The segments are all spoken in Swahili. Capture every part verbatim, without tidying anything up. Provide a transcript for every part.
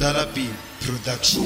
Dalapi Production.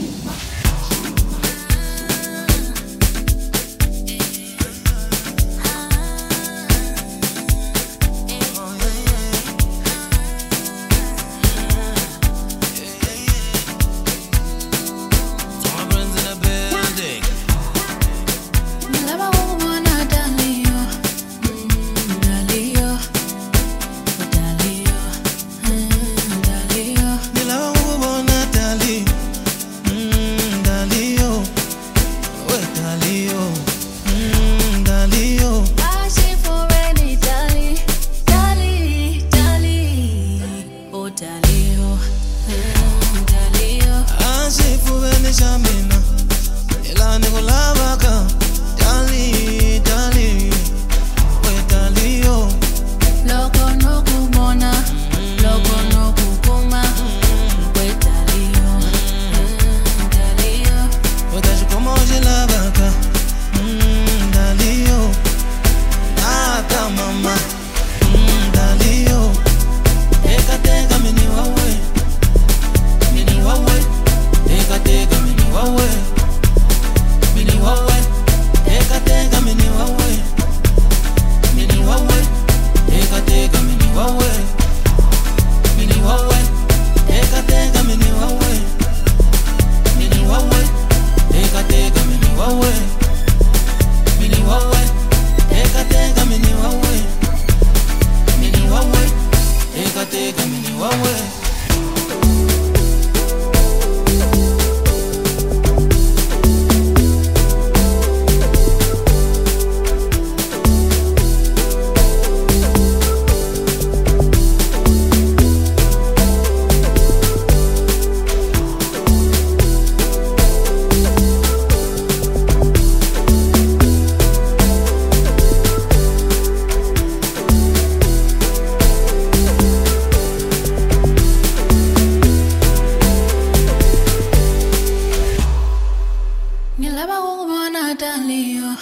Dalio,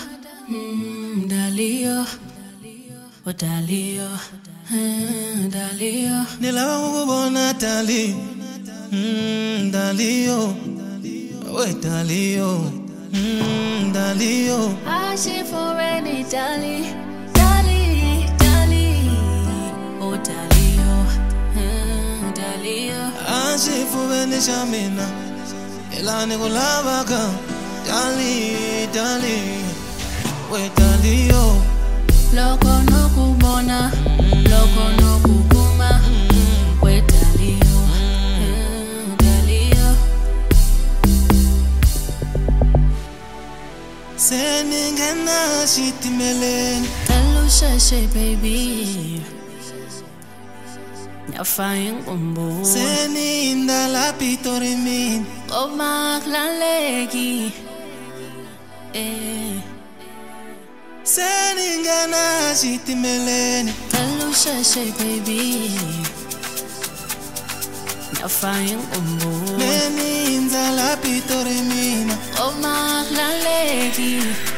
mm, Dalio, oh Dalio, mm, Dalio. Nila wubona Dali, mm, Dalio, oh Dalio, mm, Dalio. I see for any Dali, Dali, Dali, oh Dalio, mm, Dalio. I see for any Shamina, Elani Gulabaka. Dali, Dali, we Dalio. Loko no kubona, loko no kukuma, we Dalio, Dalio. Seningana shiti melen. Hello shashe baby, nafayang umbu. Seninda lapitori min. O maklalegi. Eh. Seningana shiti melen. Hello shashe baby, nafayang umbu. Meninza lapitori min. O maklalegi.